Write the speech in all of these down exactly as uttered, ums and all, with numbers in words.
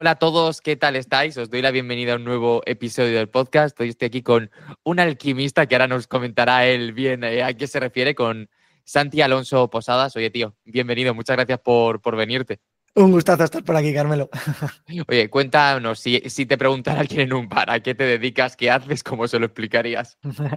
Hola a todos, ¿qué tal estáis? Os doy la bienvenida a un nuevo episodio del podcast. Hoy estoy aquí con un alquimista que ahora nos comentará él bien eh, a qué se refiere, con Santi Alonso Posadas. Oye, tío, bienvenido, muchas gracias por, por venirte. Un gustazo estar por aquí, Carmelo. Oye, cuéntanos, si, si te preguntara alguien en un bar, ¿a qué te dedicas? ¿Qué haces? ¿Cómo se lo explicarías?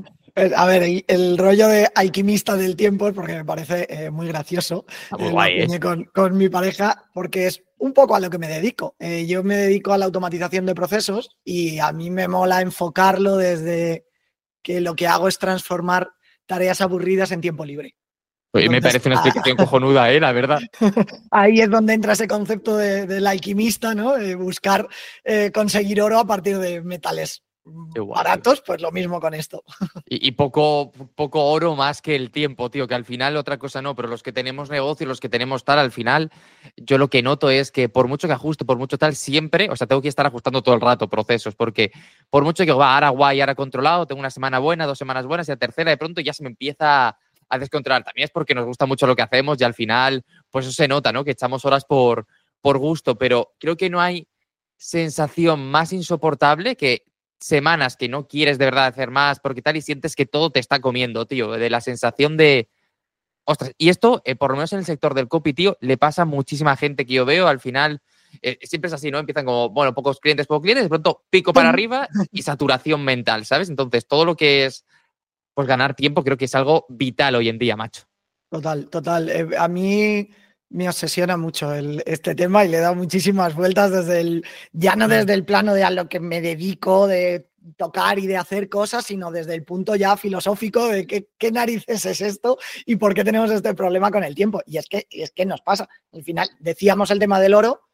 A ver, el, el rollo de alquimista del tiempo, porque me parece eh, muy gracioso, Está muy eh, lo guay, ¿eh? acuñé con, con mi pareja, porque es un poco a lo que me dedico. Eh, yo me dedico a la automatización de procesos y a mí me mola enfocarlo desde que lo que hago es transformar tareas aburridas en tiempo libre. Oye, me Entonces, parece una a- explicación cojonuda, ¿eh? La verdad. ahí es donde entra ese concepto de- del alquimista, ¿no? De buscar eh, conseguir oro a partir de metales Qué guay, tío. baratos, pues lo mismo con esto. Y, y poco, poco oro más que el tiempo, tío, que al final otra cosa no, pero los que tenemos negocio, los que tenemos tal, al final, yo lo que noto es que por mucho que ajuste, por mucho tal, siempre, o sea, tengo que estar ajustando todo el rato procesos, porque por mucho que va, ahora guay, ahora controlado, tengo una semana buena, dos semanas buenas, y la tercera de pronto ya se me empieza a descontrolar. También es porque nos gusta mucho lo que hacemos y al final, pues eso se nota, ¿no? Que echamos horas por, por gusto, pero creo que no hay sensación más insoportable que semanas que no quieres de verdad hacer más porque tal y sientes que todo te está comiendo, tío, de la sensación de... Ostras, y esto, eh, por lo menos en el sector del copy, tío, le pasa a muchísima gente que yo veo, al final, eh, siempre es así, ¿no? Empiezan como, bueno, pocos clientes, pocos clientes, de pronto pico para ¡Pum! arriba y saturación mental, ¿sabes? Entonces, todo lo que es, pues, ganar tiempo creo que es algo vital hoy en día, macho. Total, total. Eh, a mí me obsesiona mucho el- este tema y le he dado muchísimas vueltas desde el, ya no desde el plano de a lo que me dedico, de tocar y de hacer cosas, sino desde el punto ya filosófico de qué, qué narices es esto y por qué tenemos este problema con el tiempo. Y es que, y es que nos pasa. Al final, decíamos el tema del oro,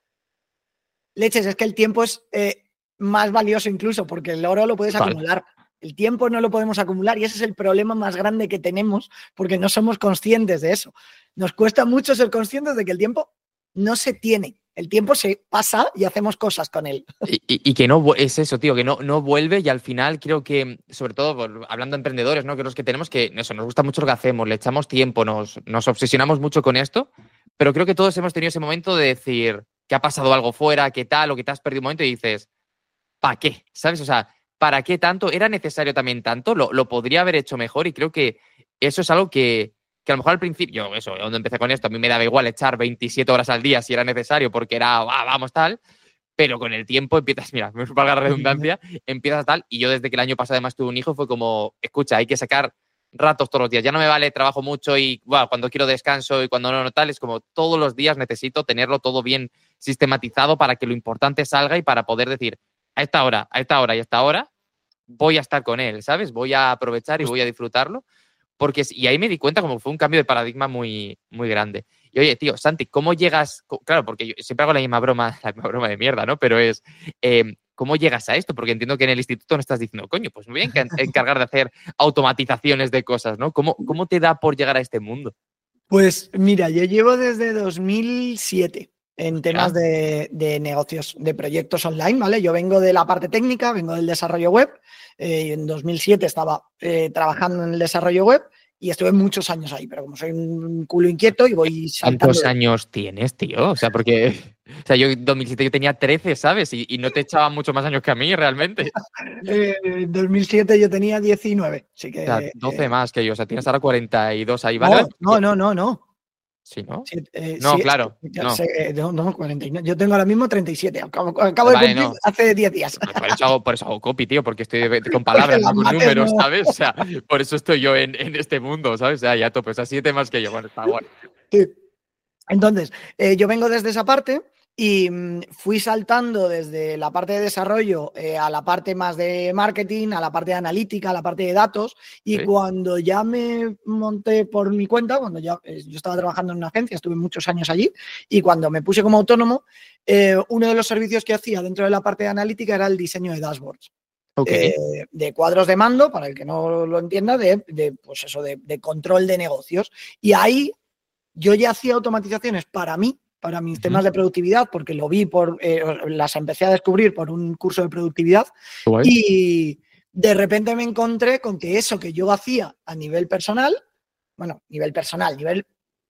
leches, es que el tiempo es eh, más valioso incluso, porque el oro lo puedes Total. acumular. El tiempo no lo podemos acumular y ese es el problema más grande que tenemos porque no somos conscientes de eso. Nos cuesta mucho ser conscientes de que el tiempo no se tiene. El tiempo se pasa y hacemos cosas con él. Y, y- y que no vu- es eso, tío, que no, no vuelve y al final creo que, sobre todo por- hablando de emprendedores, ¿no? Que los que tenemos que, eso, nos gusta mucho lo que hacemos, le echamos tiempo, nos, nos obsesionamos mucho con esto, pero creo que todos hemos tenido ese momento de decir que ha pasado algo fuera, que tal, o que te has perdido un momento y dices, ¿para qué? ¿Sabes? O sea, ¿para qué tanto? ¿Era necesario también tanto? ¿Lo, lo podría haber hecho mejor? Y creo que eso es algo que, que a lo mejor al principio, yo, eso, cuando empecé con esto, a mí me daba igual echar veintisiete horas al día si era necesario, porque era, ah, vamos, tal. Pero con el tiempo empiezas, mira, me valga la redundancia, empiezas tal. Y yo desde que el año pasado además tuve un hijo, fue como, escucha, hay que sacar ratos todos los días. Ya no me vale trabajo mucho y bueno, cuando quiero descanso y cuando no, no tal. Es como todos los días necesito tenerlo todo bien sistematizado para que lo importante salga y para poder decir, a esta hora, a esta hora y a esta hora voy a estar con él, ¿sabes? Voy a aprovechar y voy a disfrutarlo. Porque, y ahí me di cuenta como fue un cambio de paradigma muy, muy grande. Y oye, tío, Santi, ¿cómo llegas? Claro, porque yo siempre hago la misma broma, la misma broma de mierda, ¿no? Pero es, eh, ¿cómo llegas a esto? Porque entiendo que en el instituto no estás diciendo, coño, pues me voy a encan- encargar de hacer automatizaciones de cosas, ¿no? ¿Cómo, cómo te da por llegar a este mundo? Pues mira, yo llevo desde dos mil siete en Hostia, temas de, de negocios, de proyectos online, ¿vale? Yo vengo de la parte técnica, vengo del desarrollo web. Eh, y en dos mil siete estaba eh, trabajando en el desarrollo web y estuve muchos años ahí, pero como soy un culo inquieto y voy saltando ¿cuántos de... años tienes, tío? O sea, porque o sea, yo en dos mil siete yo tenía trece, ¿sabes? Y, y no te echaba mucho más años que a mí, realmente. Eh, en dos mil siete yo tenía diecinueve, así O sea, que... doce eh, más que yo. O sea, tienes ahora cuarenta y dos ahí, ¿vale? no, ¿Vale? no, no, no, no. Sí, ¿no? Sí, eh, No, sí, claro, sí, ya no. sé, eh, no, no, cuarenta y nueve. Yo tengo ahora mismo treinta y siete. Acabo, acabo de Vale, cumplir no. hace diez días. Pues por eso hago, por eso hago copy, tío, porque estoy de- con Porque palabras, no las con mates números, no. ¿sabes? O sea, por eso estoy yo en, en este mundo, ¿sabes? O sea, ya tope, o sea, siete más que yo. Bueno, está guay. Sí. Entonces, eh, yo vengo desde esa parte y mm, fui saltando desde la parte de desarrollo eh, a la parte más de marketing, a la parte de analítica, a la parte de datos. Y ¿Sí? cuando ya me monté por mi cuenta, cuando ya eh, yo estaba trabajando en una agencia, estuve muchos años allí, y cuando me puse como autónomo, eh, uno de los servicios que hacía dentro de la parte de analítica era el diseño de dashboards. Ok. Eh, de cuadros de mando, para el que no lo entienda, de, de pues eso, de, de control de negocios. Y ahí yo ya hacía automatizaciones para mí, para mis Ujú. temas de productividad, porque lo vi por, eh, las empecé a descubrir por un curso de productividad Qué guay. y de repente me encontré con que eso que yo hacía a nivel personal, bueno, nivel personal, nivel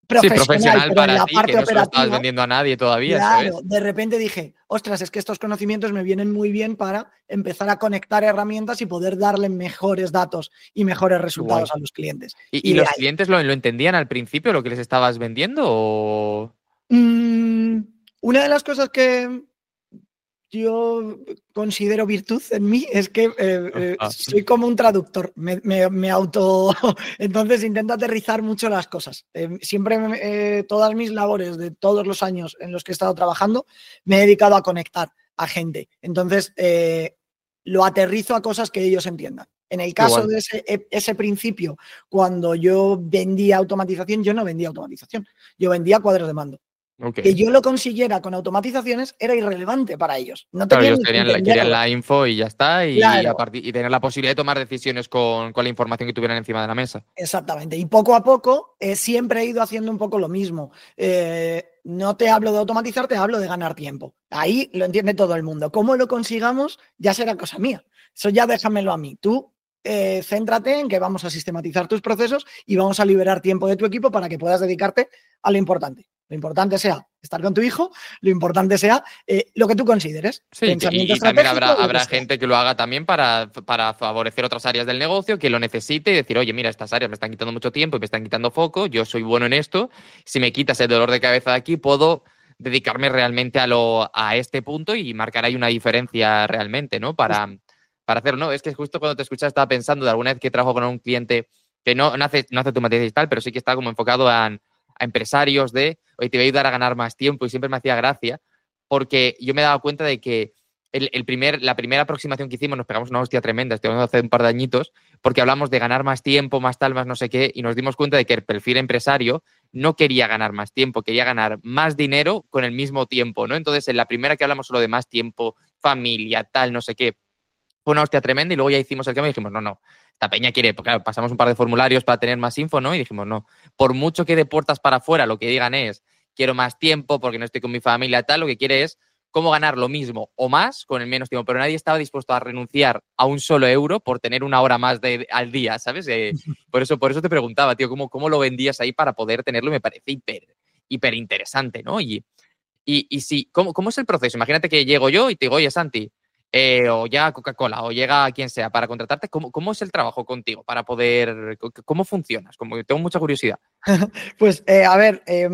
profesional, sí, profesional pero en para la ti, parte que no se lo estabas operativa, vendiendo a nadie todavía, eso claro, es. de repente dije, ostras, es que estos conocimientos me vienen muy bien para empezar a conectar herramientas y poder darle mejores datos y mejores Qué resultados guay. a los clientes. ¿Y, y Y de los ahí. clientes lo, lo entendían al principio lo que les estabas vendiendo o...? Mm, una de las cosas que yo considero virtud en mí es que eh, eh, Ajá. soy como un traductor, me, me- me auto... Entonces intento aterrizar mucho las cosas. Eh, siempre, me- eh, todas mis labores de todos los años en los que he estado trabajando, me he dedicado a conectar a gente. Entonces, eh, lo aterrizo a cosas que ellos entiendan. En el Qué caso guay. de ese, e- ese principio, cuando yo vendía automatización, yo no vendía automatización, yo vendía cuadros de mando. Ok. Que yo lo consiguiera con automatizaciones era irrelevante para ellos. No Claro, tenían ellos ni que querían la, querían entenderlo. la info y ya está, y, a Claro, partir, y tener la posibilidad de tomar decisiones con, con la información que tuvieran encima de la mesa. exactamente. Y poco a poco eh, siempre he ido haciendo un poco lo mismo. Eh, no te hablo de automatizar, te hablo de ganar tiempo. Ahí lo entiende todo el mundo. ¿Cómo lo consigamos? Ya será cosa mía. Eso ya déjamelo a mí. Tú eh, céntrate en que vamos a sistematizar tus procesos y vamos a liberar tiempo de tu equipo para que puedas dedicarte a lo importante. Lo importante sea estar con tu hijo, lo importante sea eh, lo que tú consideres. Sí, que- Pensamiento y, y también habrá, estratégico, lo que habrá sea. gente que lo haga también para, para favorecer otras áreas del negocio, que lo necesite y decir, oye, mira, estas áreas me están quitando mucho tiempo y me están quitando foco, yo soy bueno en esto, si me quitas el dolor de cabeza de aquí, puedo dedicarme realmente a, lo, a este punto y marcar ahí una diferencia realmente, ¿no? Para, para hacerlo, ¿no? Es que justo cuando te escuchaba estaba pensando de alguna vez que trabajo con un cliente que no, no hace, no hace automatización y tal, pero sí que está como enfocado a, a empresarios de, oye, te voy a ayudar a ganar más tiempo y siempre me hacía gracia porque yo me he dado cuenta de que el, el primer, la primera aproximación que hicimos nos pegamos una hostia tremenda, estoy hablando hace un par de añitos, porque hablamos de ganar más tiempo, más tal, más no sé qué, y nos dimos cuenta de que el perfil empresario no quería ganar más tiempo, quería ganar más dinero con el mismo tiempo, ¿no? Entonces, en la primera que hablamos solo de más tiempo, familia, tal, no sé qué, fue una hostia tremenda y luego ya hicimos el cambio y dijimos, no, no, esta peña quiere, porque claro, pasamos un par de formularios para tener más info, ¿no? Y dijimos, no, por mucho que de puertas para afuera lo que digan es, quiero más tiempo porque no estoy con mi familia, tal, lo que quiere es cómo ganar lo mismo o más con el menos tiempo, pero nadie estaba dispuesto a renunciar a un solo euro por tener una hora más de, al día, ¿sabes? Eh, por, eso, por eso te preguntaba, tío, ¿cómo, cómo lo vendías ahí para poder tenerlo? Me parece hiper, hiper interesante, ¿no? Y, y, y sí, ¿cómo, ¿cómo es el proceso? Imagínate que llego yo y te digo, oye, Santi, eh, o llega Coca-Cola, o llega quien sea para contratarte, ¿cómo, ¿cómo es el trabajo contigo para poder, cómo funcionas? Como, tengo mucha curiosidad. Pues eh, a ver, eh,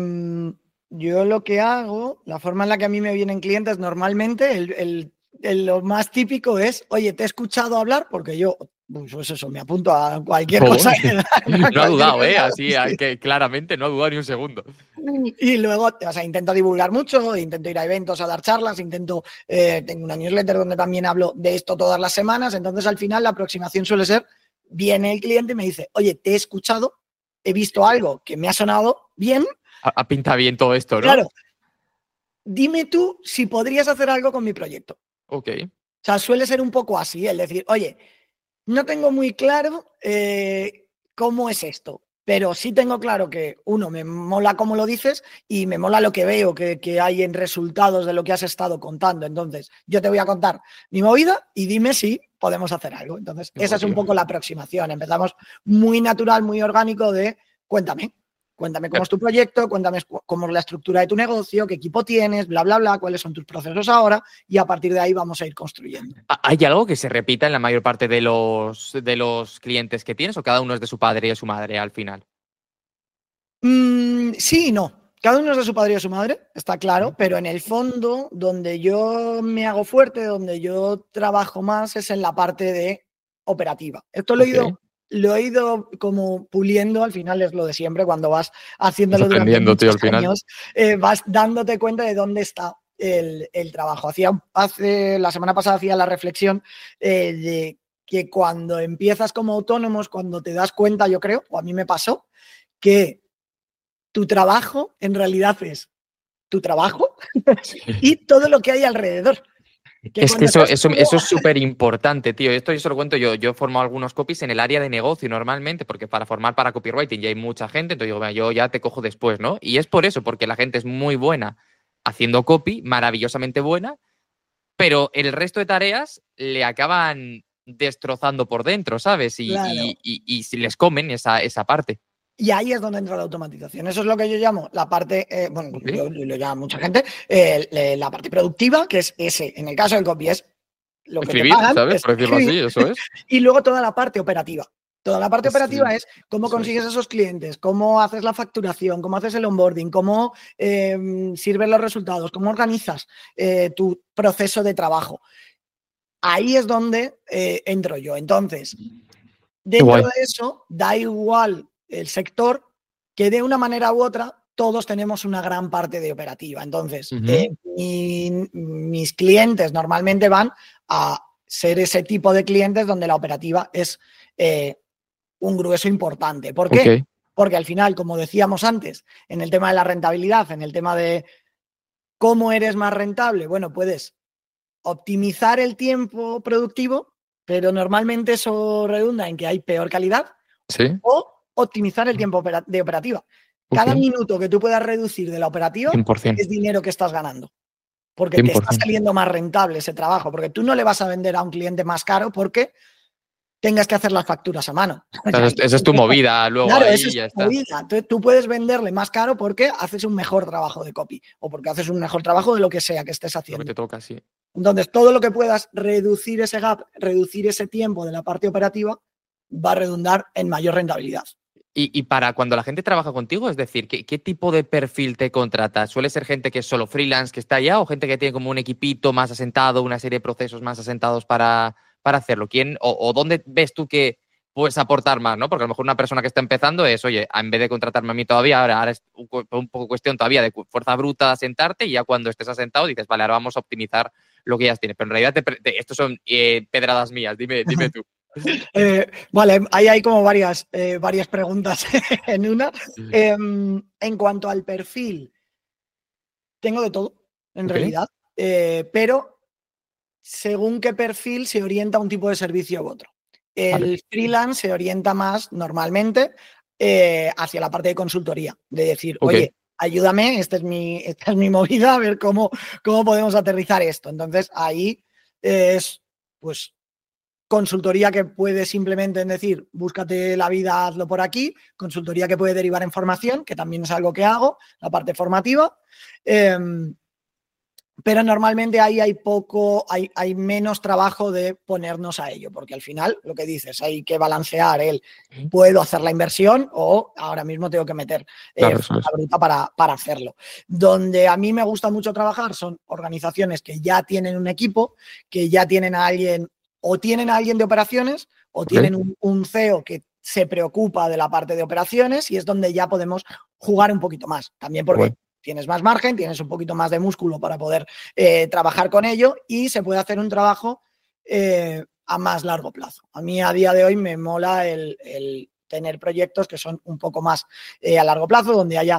yo lo que hago, la forma en la que a mí me vienen clientes normalmente, el, el, el, lo más típico es, oye, te he escuchado hablar porque yo, pues eso, me apunto a cualquier cosa. A No ha cualquier dudado, ¿eh? cosa, Así sí. que claramente no ha dudado ni un segundo. Y luego, o sea, intento divulgar mucho, intento ir a eventos a dar charlas, intento, eh, tengo una newsletter donde también hablo de esto todas las semanas, entonces al final la aproximación suele ser, viene el cliente y me dice, oye, te he escuchado, he visto algo que me ha sonado bien, Ha, ha pintado bien todo esto, ¿no? claro, dime tú si podrías hacer algo con mi proyecto. Ok. O sea, suele ser un poco así, el decir, oye, no tengo muy claro eh, cómo es esto, pero sí tengo claro que, uno, me mola cómo lo dices y me mola lo que veo que, que hay en resultados de lo que has estado contando. Entonces, yo te voy a contar mi movida y dime si podemos hacer algo. Entonces, Qué esa guay, es un tío. poco la aproximación. Empezamos muy natural, muy orgánico de, cuéntame. Cuéntame cómo es tu proyecto, cuéntame cómo es la estructura de tu negocio, qué equipo tienes, bla, bla, bla, cuáles son tus procesos ahora y a partir de ahí vamos a ir construyendo. ¿Hay algo que se repita en la mayor parte de los, de los clientes que tienes o cada uno es de su padre y de su madre al final? Mm, sí y no. Cada uno es de su padre y de su madre, está claro, pero en el fondo, donde yo me hago fuerte, donde yo trabajo más, es en la parte de operativa. Esto lo he Ok. ido, lo he ido como puliendo, al final es lo de siempre, cuando vas Estás haciéndolo durante aprendiendo, tío, muchos al final. años, eh, vas dándote cuenta de dónde está el, el trabajo. Hacía, hace, la semana pasada hacía la reflexión eh, de que cuando empiezas como autónomos, cuando te das cuenta, yo creo, o a mí me pasó, que tu trabajo en realidad es tu trabajo Sí. y todo lo que hay alrededor. Que Es que cuando eso, estás eso, como... eso es súper importante, tío. Esto yo se lo cuento yo. Yo he formado algunos copies en el área de negocio normalmente, porque para formar para copywriting ya hay mucha gente, entonces digo, "Venga, yo ya te cojo después, ¿no?" Y es por eso, porque la gente es muy buena haciendo copy, maravillosamente buena, pero el resto de tareas le acaban destrozando por dentro, ¿sabes? Y, Claro. y, y, y si les comen esa, esa parte. Y ahí es donde entra la automatización. Eso es lo que yo llamo la parte, eh, bueno, Okay. lo, lo llama mucha gente, eh, la parte productiva, que es ese. En el caso del copy es lo que Escribir, te pagan, ¿sabes? es Por decirlo escribir. así, eso es. Y luego toda la parte operativa. Toda la parte Sí, operativa es cómo eso consigues es. esos clientes, cómo haces la facturación, cómo haces el onboarding, cómo eh, sirven los resultados, cómo organizas eh, tu proceso de trabajo. Ahí es donde eh, entro yo. Entonces, dentro de eso, da igual el sector, que de una manera u otra todos tenemos una gran parte de operativa. Entonces, Uh-huh. eh, mi, mis clientes normalmente van a ser ese tipo de clientes donde la operativa es eh, un grueso importante. ¿Por qué? Okay. Porque al final, como decíamos antes, en el tema de la rentabilidad, en el tema de cómo eres más rentable, bueno, puedes optimizar el tiempo productivo, pero normalmente eso redunda en que hay peor calidad, Sí. o optimizar el tiempo de operativa. Cada Okay. minuto que tú puedas reducir de la operativa cien por ciento. es dinero que estás ganando, porque cien te por está ciento. saliendo más rentable ese trabajo, porque tú no le vas a vender a un cliente más caro porque tengas que hacer las facturas a mano. Esa es, esa es tu movida luego Claro, ahí eso es ya tu está. movida. Entonces, tú puedes venderle más caro porque haces un mejor trabajo de copy o porque haces un mejor trabajo de lo que sea que estés Lo haciendo. que te toca, sí. Entonces, todo lo que puedas reducir ese gap, reducir ese tiempo de la parte operativa, va a redundar en mayor rentabilidad. Y, y para cuando la gente trabaja contigo, es decir, ¿qué, ¿qué tipo de perfil te contrata? ¿Suele ser gente que es solo freelance, que está allá, o gente que tiene como un equipito más asentado, una serie de procesos más asentados para, para hacerlo? ¿Quién o, o dónde ves tú que puedes aportar más, ¿no? Porque a lo mejor una persona que está empezando es, oye, en vez de contratarme a mí todavía, ahora, ahora es un, un poco cuestión todavía de fuerza bruta de asentarte, y ya cuando estés asentado dices, vale, ahora vamos a optimizar lo que ya tienes. Pero en realidad, te, te, estos son eh, pedradas mías, dime, dime tú. Eh, vale, ahí hay como varias, eh, varias preguntas en una. Eh, en cuanto al perfil, tengo de todo, en Okay. realidad, eh, pero según qué perfil se orienta un tipo de servicio u otro. El Vale. freelance se orienta más normalmente eh, hacia la parte de consultoría, de decir, Okay. oye, ayúdame, esta es mi, esta es mi movida, a ver cómo, cómo podemos aterrizar esto. Entonces ahí es, pues, consultoría que puede simplemente decir, búscate la vida, hazlo por aquí. Consultoría que puede derivar en formación, que también es algo que hago, la parte formativa. Eh, pero normalmente ahí hay poco, hay, hay menos trabajo de ponernos a ello, porque al final, lo que dices, hay que balancear el puedo hacer la inversión o ahora mismo tengo que meter eh, Claro, eso es. bruta para, para hacerlo. Donde a mí me gusta mucho trabajar son organizaciones que ya tienen un equipo, que ya tienen a alguien, o tienen a alguien de operaciones, o Okay. tienen un, un C E O que se preocupa de la parte de operaciones, y es donde ya podemos jugar un poquito más. También porque Bueno. tienes más margen, tienes un poquito más de músculo para poder eh, trabajar con ello, y se puede hacer un trabajo eh, a más largo plazo. A mí a día de hoy me mola el, el tener proyectos que son un poco más eh, a largo plazo, donde haya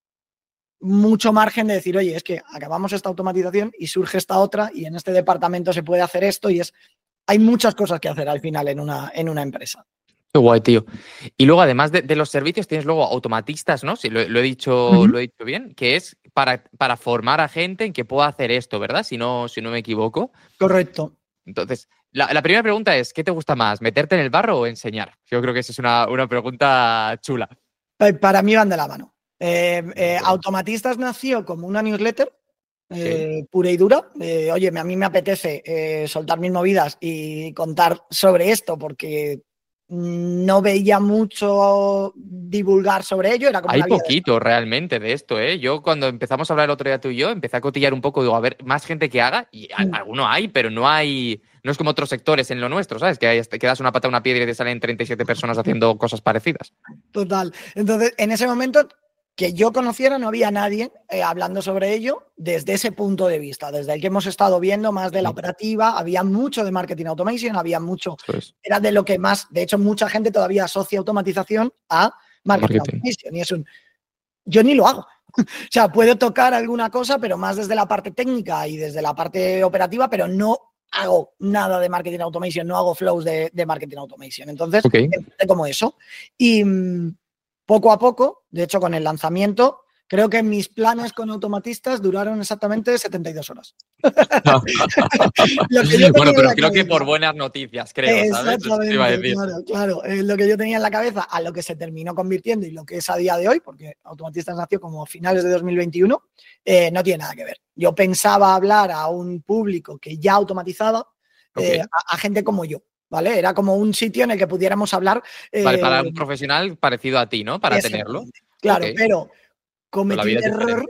mucho margen de decir, oye, es que acabamos esta automatización y surge esta otra, y en este departamento se puede hacer esto, y es hay muchas cosas que hacer al final en una, en una empresa. Qué guay, tío. Y luego, además de, de los servicios, tienes luego automatistas, ¿no? Si lo, lo he dicho, Uh-huh. lo he dicho bien, que es para, para formar a gente en que pueda hacer esto, ¿verdad? Si no, si no me equivoco. Correcto. Entonces, la, la primera pregunta es, ¿qué te gusta más? ¿Meterte en el barro o enseñar? Yo creo que esa es una, una pregunta chula. Para mí van de la mano. Eh, eh, Automatistas nació como una newsletter eh, sí. pura y dura. Eh, oye, a mí me apetece eh, soltar mis movidas y contar sobre esto porque no veía mucho divulgar sobre ello. Era como Hay una vía poquito de realmente de esto, ¿eh? Yo cuando empezamos a hablar el otro día tú y yo, empecé a cotillar un poco, digo, a ver, más gente que haga, y a, mm. alguno hay, pero no hay, no es como otros sectores en lo nuestro, ¿sabes? Que, hay, que das una pata a una piedra y te salen treinta y siete personas haciendo cosas parecidas. Total. Entonces, en ese momento que yo conociera, no había nadie eh, hablando sobre ello desde ese punto de vista, desde el que hemos estado viendo más de sí. la operativa. Había mucho de marketing automation, había mucho, pues. era de lo que más, de hecho, mucha gente todavía asocia automatización a marketing, marketing. automation, y es un, yo ni lo hago. O sea, puedo tocar alguna cosa, pero más desde la parte técnica y desde la parte operativa, pero no hago nada de marketing automation, no hago flows de, de marketing automation. Entonces, okay. empecé como eso. Y poco a poco, de hecho, con el lanzamiento, Creo que mis planes con automatistas duraron exactamente setenta y dos horas. Lo que yo bueno, pero creo cabeza, que por buenas noticias, creo, ¿sabes? Exactamente, iba a decir. Claro, claro. Eh, lo que yo tenía en la cabeza a lo que se terminó convirtiendo y lo que es a día de hoy, porque Automatistas nació como a finales de dos mil veintiuno, eh, no tiene nada que ver. Yo pensaba hablar a un público que ya automatizaba, okay. eh, a, a gente como yo. ¿Vale? Era como un sitio en el que pudiéramos hablar. Eh, vale, para un profesional parecido a ti, ¿no? Para tenerlo. Claro, okay. pero cometí un error,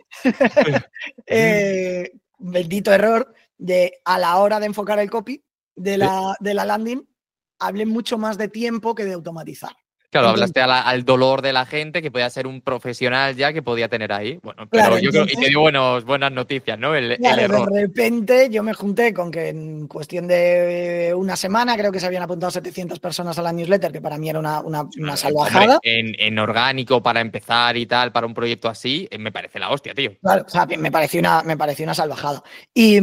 eh, bendito error, de a la hora de enfocar el copy de la, de la landing, hablé mucho más de tiempo que de automatizar. Claro, entonces, hablaste a la, al dolor de la gente que podía ser un profesional ya que podía tener ahí. Bueno, pero claro, yo entonces, creo y te dio buenos, buenas noticias, ¿no? El, claro, el error. De repente yo me junté con que en cuestión de una semana creo que se habían apuntado setecientas personas a la newsletter, que para mí era una, una, una salvajada. Hombre, en, en orgánico para empezar y tal, para un proyecto así, me parece la hostia, tío. Claro, o sea, me pareció una, me pareció una salvajada. Y...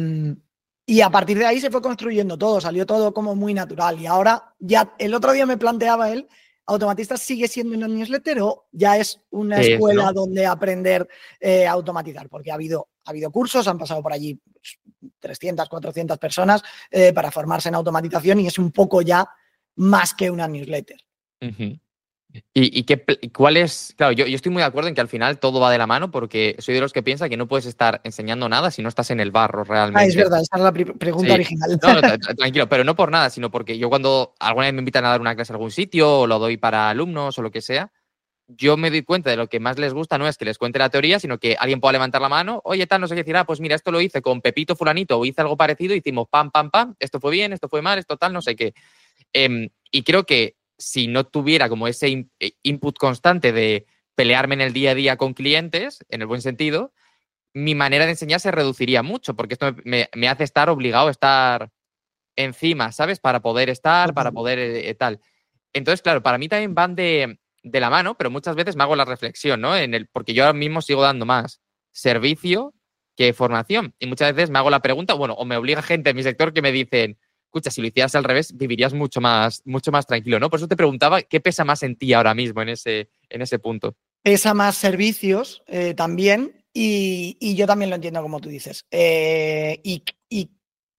Y a partir de ahí se fue construyendo todo, salió todo como muy natural. Y ahora, ya el otro día me planteaba él, ¿Automatistas sigue siendo una newsletter o ya es una es, escuela ¿no? donde aprender eh, a automatizar? Porque ha habido, ha habido cursos, han pasado por allí trescientas, cuatrocientas personas eh, para formarse en automatización y es un poco ya más que una newsletter. Uh-huh. ¿Y, y qué, cuál es? Claro, yo, yo estoy muy de acuerdo en que al final todo va de la mano porque soy de los que piensa que no puedes estar enseñando nada si no estás en el barro realmente. Ah, es verdad, esa es la pre- pregunta sí. original. No, no, tranquilo, pero no por nada, sino porque yo cuando alguna vez me invitan a dar una clase a algún sitio o lo doy para alumnos o lo que sea, yo me doy cuenta de lo que más les gusta no es que les cuente la teoría, sino que alguien pueda levantar la mano, oye, tal, no sé qué decir, ah, pues mira, esto lo hice con Pepito fulanito o hice algo parecido y hicimos pam, pam, pam, esto fue bien, esto fue mal, esto tal, no sé qué. Eh, y creo que si no tuviera como ese in- input constante de pelearme en el día a día con clientes, en el buen sentido, mi manera de enseñar se reduciría mucho, porque esto me, me hace estar obligado a estar encima, ¿sabes? Para poder estar, para poder eh, tal. Entonces, claro, para mí también van de, de la mano, pero muchas veces me hago la reflexión, ¿no? En el, porque yo ahora mismo sigo dando más servicio que formación. Y muchas veces me hago la pregunta, bueno, o me obliga gente en mi sector que me dicen, escucha, si lo hicieras al revés, vivirías mucho más, mucho más tranquilo, ¿no? Por eso te preguntaba, ¿qué pesa más en ti ahora mismo en ese, en ese punto? Pesa más servicios eh, también, y, y yo también lo entiendo como tú dices. Eh, y, y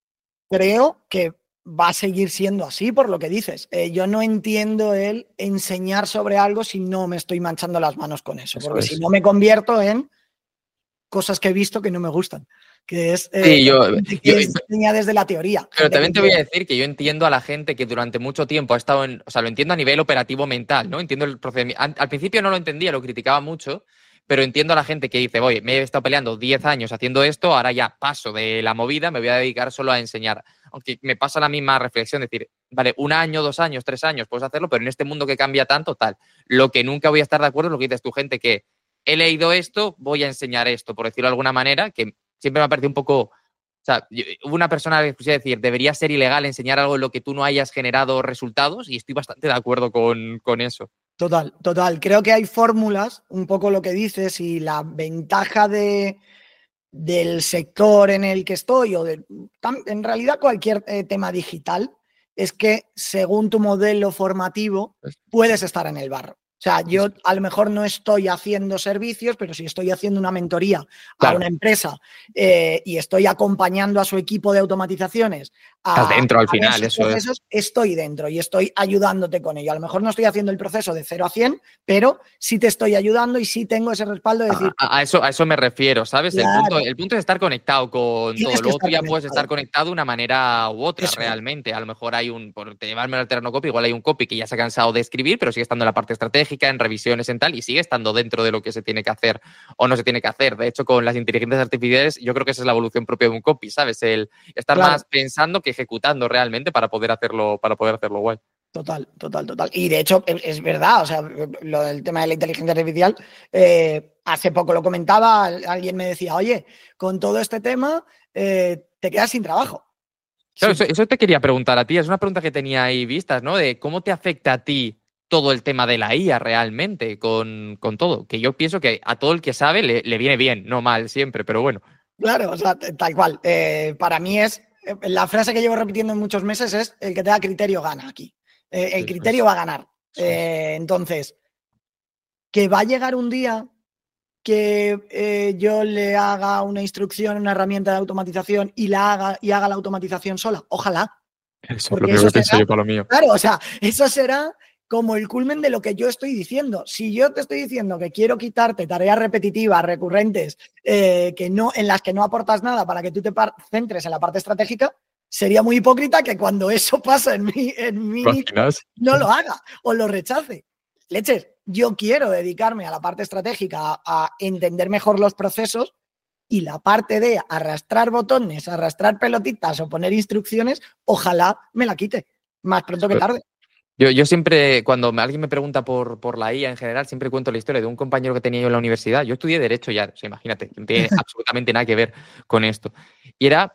creo que va a seguir siendo así por lo que dices. Eh, yo no entiendo el enseñar sobre algo si no me estoy manchando las manos con eso, eso porque es. Si no me convierto en cosas que he visto que no me gustan, que es eh, sí, yo, que yo, enseña desde la teoría. Pero también te voy a decir que yo entiendo a la gente que durante mucho tiempo ha estado en, o sea, lo entiendo a nivel operativo mental, ¿no? Entiendo el procedimiento. Al principio no lo entendía, lo criticaba mucho, pero entiendo a la gente que dice, oye, me he estado peleando diez años haciendo esto, ahora ya paso de la movida, me voy a dedicar solo a enseñar. Aunque me pasa la misma reflexión, decir, vale, un año, dos años, tres años, puedes hacerlo, pero en este mundo que cambia tanto, tal. Lo que nunca voy a estar de acuerdo es lo que dices tú, gente que he leído esto, voy a enseñar esto, por decirlo de alguna manera, que siempre me ha parecido un poco... O sea, hubo una persona que escuché decir, debería ser ilegal enseñar algo en lo que tú no hayas generado resultados y estoy bastante de acuerdo con, con eso. Total, total. Creo que hay fórmulas, un poco lo que dices, y la ventaja de, del sector en el que estoy, o de, en realidad cualquier eh, tema digital, es que según tu modelo formativo puedes estar en el barro. O sea, yo a lo mejor no estoy haciendo servicios, pero si estoy haciendo una mentoría claro. a una empresa eh, y estoy acompañando a su equipo de automatizaciones a, Estás dentro al a final, esos eso procesos, es. estoy dentro y estoy ayudándote con ello. A lo mejor no estoy haciendo el proceso de cero a cien, pero sí te estoy ayudando y sí tengo ese respaldo de decir... A, a, eso, a eso me refiero, ¿sabes? Claro. El, punto, el punto es estar conectado con Tienes todo. Luego tú ya conectado. puedes estar conectado de una manera u otra, eso realmente. A lo mejor hay un, por llevarme al alterno copy, igual hay un copy que ya se ha cansado de escribir, pero sigue estando en la parte estratégica, en revisiones, en tal, y sigue estando dentro de lo que se tiene que hacer o no se tiene que hacer. De hecho, con las inteligencias artificiales, yo creo que esa es la evolución propia de un copy, ¿sabes? El estar claro. más pensando que ejecutando realmente para poder hacerlo, para poder hacerlo guay. Total, total, total. Y de hecho, es verdad, o sea, lo del tema de la inteligencia artificial, eh, hace poco lo comentaba, alguien me decía, oye, con todo este tema eh, te quedas sin trabajo. Claro, sí. eso, eso te quería preguntar a ti, es una pregunta que tenía ahí vistas, ¿no? De cómo te afecta a ti todo el tema de la I A realmente con, con todo. Que yo pienso que a todo el que sabe le, le viene bien, no mal siempre, pero bueno. Claro, o sea, tal cual. Eh, para mí es, la frase que llevo repitiendo en muchos meses es, el que tenga criterio gana aquí. Eh, el criterio va a ganar. Eh, entonces, que va a llegar un día que eh, yo le haga una instrucción, una herramienta de automatización y la haga y haga la automatización sola? Ojalá. Eso Porque es lo eso que pienso será, yo para lo mío. claro, o sea, eso será como el culmen de lo que yo estoy diciendo. Si yo te estoy diciendo que quiero quitarte tareas repetitivas, recurrentes, eh, que no, en las que no aportas nada para que tú te centres en la parte estratégica, sería muy hipócrita que cuando eso pasa en mí, en mí no lo haga o lo rechace. Leches, yo quiero dedicarme a la parte estratégica, a, a entender mejor los procesos, y la parte de arrastrar botones, arrastrar pelotitas o poner instrucciones, ojalá me la quite, más pronto que tarde. Yo, yo siempre, cuando alguien me pregunta por, por la I A en general, siempre cuento la historia de un compañero que tenía yo en la universidad. Yo estudié Derecho ya, o sea, imagínate, no tiene absolutamente nada que ver con esto. Y era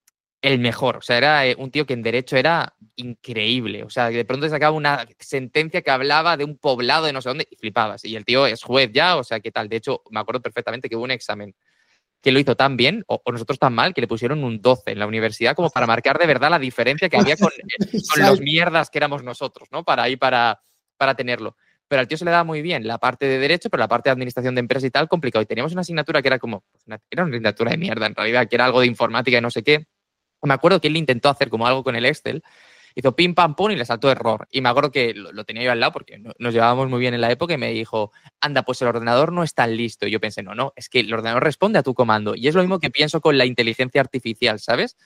el mejor, o sea, era un tío que en Derecho era increíble. O sea, de pronto sacaba una sentencia que hablaba de un poblado de no sé dónde y flipabas. Y el tío es juez ya, o sea, ¿qué tal? De hecho, me acuerdo perfectamente que hubo un examen que lo hizo tan bien, o, o nosotros tan mal, que le pusieron un doce en la universidad como para marcar de verdad la diferencia que había con, con los mierdas que éramos nosotros, ¿no? Para ahí, para, para tenerlo. Pero al tío se le daba muy bien la parte de Derecho, pero la parte de Administración de Empresas y tal, complicado. Y teníamos una asignatura que era como, una, era una asignatura de mierda en realidad, que era algo de informática y no sé qué. Me acuerdo que él intentó hacer como algo con el Excel, hizo pim, pam, pum y le saltó error. Y me acuerdo que lo, lo tenía yo al lado porque no, nos llevábamos muy bien en la época y me dijo, anda, pues el ordenador no es tan listo. Y yo pensé, no, no, es que el ordenador responde a tu comando. Y es lo mismo que pienso con la inteligencia artificial, ¿sabes?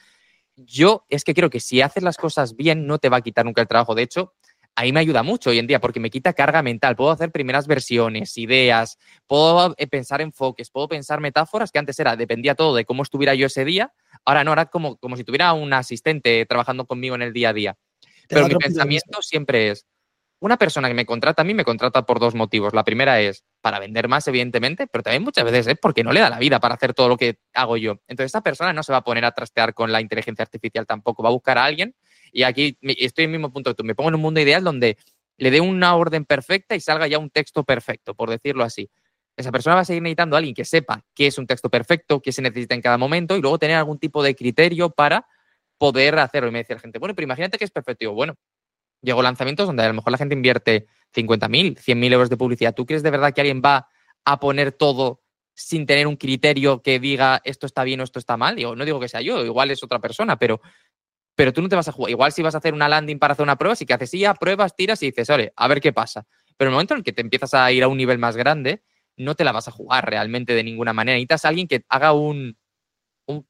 Yo es que creo que si haces las cosas bien no te va a quitar nunca el trabajo. De hecho, ahí me ayuda mucho hoy en día porque me quita carga mental. Puedo hacer primeras versiones, ideas, puedo pensar enfoques, puedo pensar metáforas que antes era, dependía todo de cómo estuviera yo ese día. Ahora no, ahora como, como si tuviera un asistente trabajando conmigo en el día a día. Pero mi pensamiento siempre es, una persona que me contrata a mí me contrata por dos motivos. La primera es para vender más, evidentemente, pero también muchas veces es porque no le da la vida para hacer todo lo que hago yo. Entonces, esa persona no se va a poner a trastear con la inteligencia artificial tampoco. Va a buscar a alguien y aquí estoy en el mismo punto que tú. Me pongo en un mundo ideal donde le dé una orden perfecta y salga ya un texto perfecto, por decirlo así. Esa persona va a seguir necesitando a alguien que sepa qué es un texto perfecto, qué se necesita en cada momento y luego tener algún tipo de criterio para poder hacerlo. Y me decía la gente, bueno, pero imagínate que es perfecto. Y digo, bueno, llego lanzamientos donde a lo mejor la gente invierte cincuenta mil, cien mil euros de publicidad. ¿Tú crees de verdad que alguien va a poner todo sin tener un criterio que diga esto está bien o esto está mal? Digo, no digo que sea yo, igual es otra persona, pero, pero tú no te vas a jugar. Igual si vas a hacer una landing para hacer una prueba, sí que haces, sí, a pruebas, tiras y dices, oye, a ver qué pasa. Pero en el momento en el que te empiezas a ir a un nivel más grande, no te la vas a jugar realmente de ninguna manera. Necesitas a alguien que haga un, un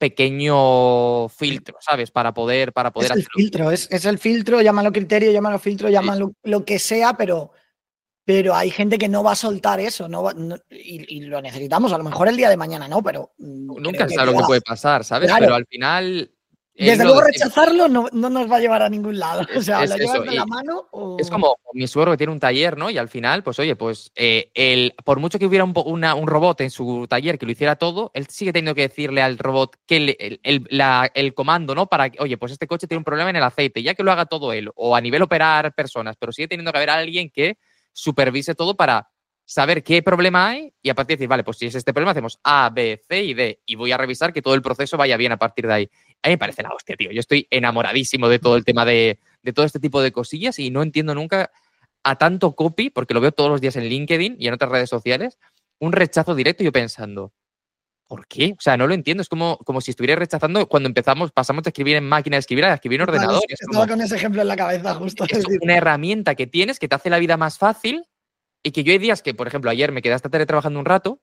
pequeño filtro, ¿sabes? Para poder, para poder es el hacerlo. filtro, es, es el filtro, llámalo criterio, llámalo filtro, llámalo sí. lo que sea, pero, pero hay gente que no va a soltar eso, no, va, no y, y lo necesitamos, a lo mejor el día de mañana no, pero nunca sabes lo que puede pasar, ¿sabes? Claro. Pero al final desde luego rechazarlo no, no nos va a llevar a ningún lado. Es, o sea, es lo llevas eso. de Y la mano o... es como mi suegro que tiene un taller, ¿no? Y al final, pues oye, pues eh, el, por mucho que hubiera un, una, un robot en su taller que lo hiciera todo, él sigue teniendo que decirle al robot que el, el, el, la, el comando, ¿no? Para que, oye, pues este coche tiene un problema en el aceite, ya que lo haga todo él, o a nivel operar personas, pero sigue teniendo que haber alguien que supervise todo para saber qué problema hay y a partir de decir, vale, pues si es este problema, hacemos A, B, C y D y voy a revisar que todo el proceso vaya bien a partir de ahí. A mí me parece la hostia, tío. Yo estoy enamoradísimo de todo el tema de, de todo este tipo de cosillas y no entiendo nunca a tanto copy, porque lo veo todos los días en LinkedIn y en otras redes sociales, un rechazo directo y yo pensando, ¿por qué? O sea, no lo entiendo. Es como, como si estuviera rechazando cuando empezamos, pasamos de escribir en máquina de escribir a escribir en Total, ordenador. Es, estaba como, con ese ejemplo en la cabeza justo. Es una herramienta que tienes que te hace la vida más fácil y que yo hay días que, por ejemplo, ayer me quedé hasta tarde trabajando un rato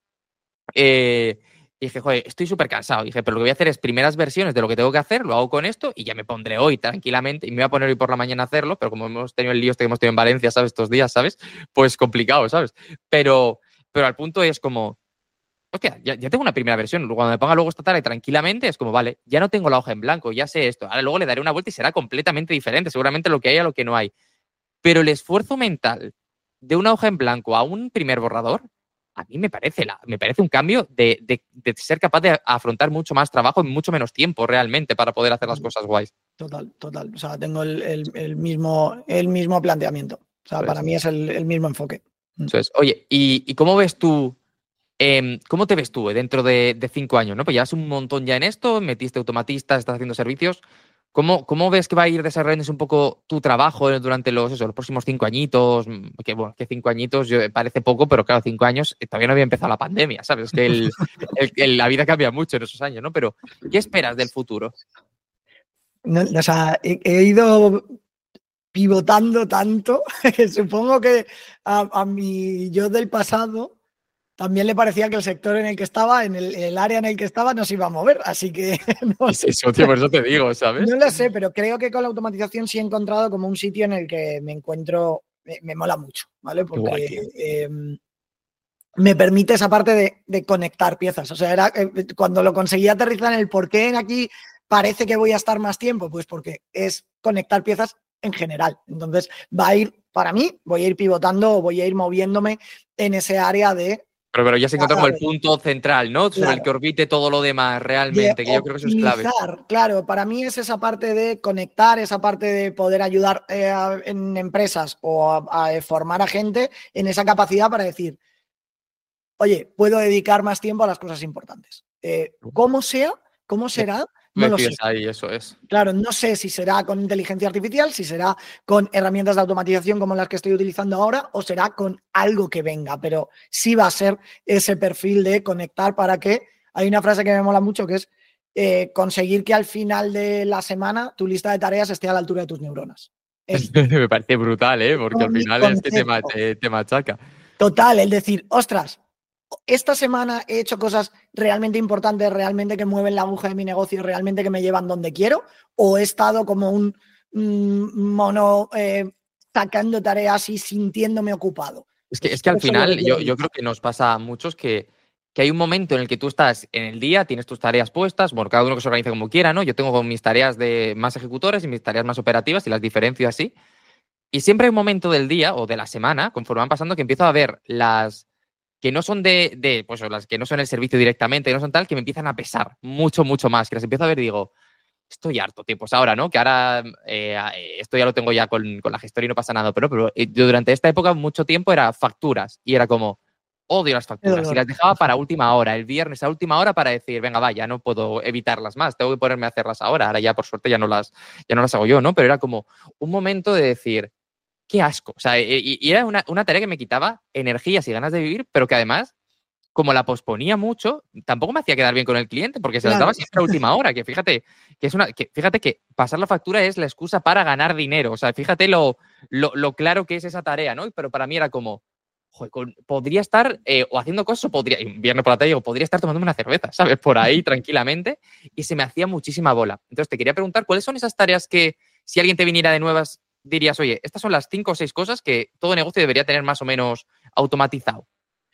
eh, y dije, joder, estoy súper cansado. Dije, pero lo que voy a hacer es primeras versiones de lo que tengo que hacer, lo hago con esto y ya me pondré hoy tranquilamente y me voy a poner hoy por la mañana a hacerlo, pero como hemos tenido el lío este que hemos tenido en Valencia, ¿sabes? Estos días, ¿sabes? Pues complicado, ¿sabes? Pero, pero al punto es como, hostia, ya, ya tengo una primera versión. Cuando me ponga luego esta tarde tranquilamente, es como, vale, ya no tengo la hoja en blanco, ya sé esto. Ahora luego le daré una vuelta y será completamente diferente. Seguramente lo que hay a lo que no hay. Pero el esfuerzo mental de una hoja en blanco a un primer borrador, a mí me parece, la, me parece un cambio de, de, de ser capaz de afrontar mucho más trabajo en mucho menos tiempo realmente para poder hacer las cosas guays. Total, total. O sea, tengo el, el, el, mismo, el mismo planteamiento. O sea, pues, para mí es el, el mismo enfoque. Eso es. Oye, ¿y, y cómo ves tú, eh, cómo te ves tú dentro de, de cinco años? ¿No? Pues llevas un montón ya en esto, metiste automatistas, estás haciendo servicios. ¿Cómo, ¿Cómo ves que va a ir desarrollándose un poco tu trabajo durante los, eso, los próximos cinco añitos? Que bueno, que cinco añitos yo, parece poco, pero claro, cinco años eh, todavía no había empezado la pandemia, ¿sabes? Que el, el, el, la vida cambia mucho en esos años, ¿no? Pero, ¿qué esperas del futuro? No, o sea, he, he ido pivotando tanto que supongo que a, a mi yo del pasado también le parecía que el sector en el que estaba, en el, el área en el que estaba, no se iba a mover. Así que no, es eso, tío, por eso te digo, ¿sabes? No lo sé, pero creo que con la automatización sí he encontrado como un sitio en el que me encuentro, me, me mola mucho, ¿vale? Porque Guay, eh, me permite esa parte de, de conectar piezas. O sea, era, eh, cuando lo conseguí aterrizar en el por qué aquí parece que voy a estar más tiempo, pues porque es conectar piezas en general. Entonces va a ir, para mí, voy a ir pivotando o voy a ir moviéndome en ese área de... Pero, pero ya se encontró como el punto central, ¿no? Sobre Claro. el que orbite todo lo demás realmente, De que yo creo que eso es clave. optimizar, claro, para mí es esa parte de conectar, esa parte de poder ayudar eh, a, en empresas o a, a formar a gente en esa capacidad para decir, oye, puedo dedicar más tiempo a las cosas importantes. Eh, ¿Cómo sea? ¿Cómo será? No Me lo sé. pides ahí, eso es. Claro, no sé si será con inteligencia artificial, si será con herramientas de automatización como las que estoy utilizando ahora o será con algo que venga, pero sí va a ser ese perfil de conectar para que, hay una frase que me mola mucho que es eh, conseguir que al final de la semana tu lista de tareas esté a la altura de tus neuronas. Es Me parece brutal, ¿eh? Porque al mi final es que te, ma- concepto. te, te machaca. Total, el decir, ostras, esta semana he hecho cosas realmente importantes, realmente que mueven la aguja de mi negocio, realmente que me llevan donde quiero, o he estado como un mm, mono eh, sacando tareas y sintiéndome ocupado. Es que, es Pues que al eso es lo que final quiero yo, yo evitar. creo que nos pasa a muchos que, que hay un momento en el que tú estás en el día, tienes tus tareas puestas, bueno, cada uno que se organice como quiera, ¿no? Yo tengo mis tareas de más ejecutores y mis tareas más operativas y las diferencio así. Y siempre hay un momento del día o de la semana, conforme van pasando, que empiezo a ver las que no son de, de pues las que no son el servicio directamente, que no son tal, que me empiezan a pesar mucho, mucho más. Que las empiezo a ver y digo, estoy harto, tío. Pues ahora, ¿no? Que ahora eh, esto ya lo tengo ya con, con la gestoría y no pasa nada. Pero, pero eh, yo durante esta época mucho tiempo era facturas y era como, odio las Qué facturas. Y dolor. las dejaba para última hora, el viernes a última hora para decir, venga, va, ya no puedo evitarlas más, tengo que ponerme a hacerlas ahora. Ahora ya, por suerte, ya no las, ya no las hago yo, ¿no? Pero era como un momento de decir, qué asco. O sea, y, y era una, una tarea que me quitaba energías y ganas de vivir, pero que además, como la posponía mucho, tampoco me hacía quedar bien con el cliente, porque se las Claro, daba siempre a última hora. Que fíjate que es una, que fíjate que pasar la factura es la excusa para ganar dinero. O sea, fíjate lo, lo, lo claro que es esa tarea, ¿no? Pero para mí era como, joder, con- podría estar eh, o haciendo cosas o podría, y un viernes por la tarde digo, podría estar tomándome una cerveza, ¿sabes? Por ahí tranquilamente, y se me hacía muchísima bola. Entonces te quería preguntar, ¿cuáles son esas tareas que si alguien te viniera de nuevas dirías, oye, estas son las cinco o seis cosas que todo negocio debería tener más o menos automatizado?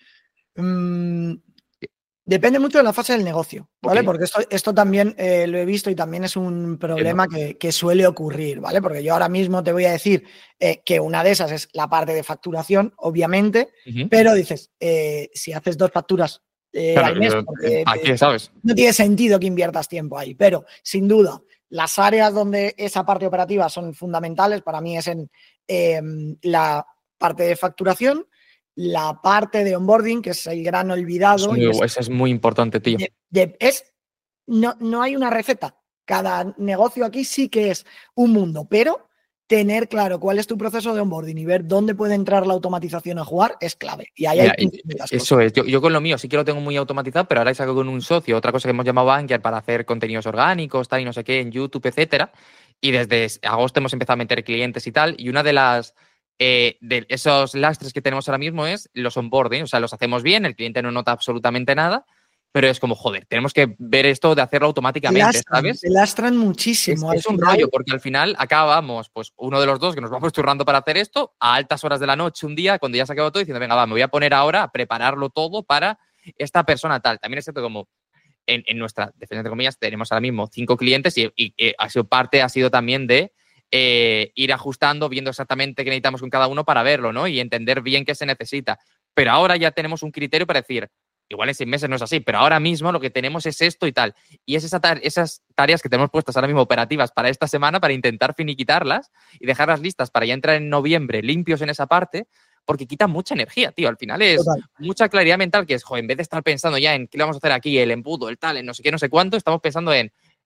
Mm, depende mucho de la fase del negocio, Ok, ¿vale? Porque esto, esto también eh, lo he visto y también es un entiendo. problema que, que suele ocurrir, ¿vale? Porque yo ahora mismo te voy a decir eh, que una de esas es la parte de facturación, obviamente, Ujú. pero dices, eh, si haces dos facturas eh, al mes, Claro, porque ¿para eh, qué, sabes? no tiene sentido que inviertas tiempo ahí, pero sin duda, las áreas donde esa parte operativa son fundamentales para mí es en eh, la parte de facturación, la parte de onboarding, que es el gran Es olvidado, muy, y es, eso es muy importante, tío. de- de- es no, no hay una receta. Cada negocio aquí sí que es un mundo, pero tener claro cuál es tu proceso de onboarding y ver dónde puede entrar la automatización a jugar es clave. Y ahí Mira, hay y- infinitas cosas. eso es. Yo, yo con lo mío sí que lo tengo muy automatizado, pero ahora saco con un socio, otra cosa que hemos llamado Anker para hacer contenidos orgánicos, tal y no sé qué, en YouTube, etcétera. Y desde agosto hemos empezado a meter clientes y tal. Y una de las eh, de esos lastres que tenemos ahora mismo es los onboarding. O sea, los hacemos bien, el cliente no nota absolutamente nada, pero es como, joder, tenemos que ver esto de hacerlo Te automáticamente, lastran, ¿sabes? te lastran Es, muchísimo. Al es un final, rollo, porque al final acabamos, pues uno de los dos que nos vamos turrando para hacer esto, a altas horas de la noche, un día, cuando ya se acabó todo, diciendo, venga, va, me voy a poner ahora a prepararlo todo para esta persona tal. También es cierto como en, en nuestra defensa, entre comillas, tenemos ahora mismo cinco clientes y, y, y ha sido parte, ha sido también de eh, ir ajustando, viendo exactamente qué necesitamos con cada uno para verlo, ¿no? Y entender bien qué se necesita. Pero ahora ya tenemos un criterio para decir, igual en seis meses no es así, pero ahora mismo lo que tenemos es esto y tal. Y es esa tar esas tareas que tenemos puestas ahora mismo operativas para esta semana para intentar finiquitarlas y dejarlas listas para ya entrar en noviembre limpios en esa parte, porque quita mucha energía, tío. Al final es total. mucha claridad mental que es, joder, en vez de estar pensando ya en qué le vamos a hacer aquí, el embudo, el tal, en no sé qué, no sé cuánto, estamos pensando en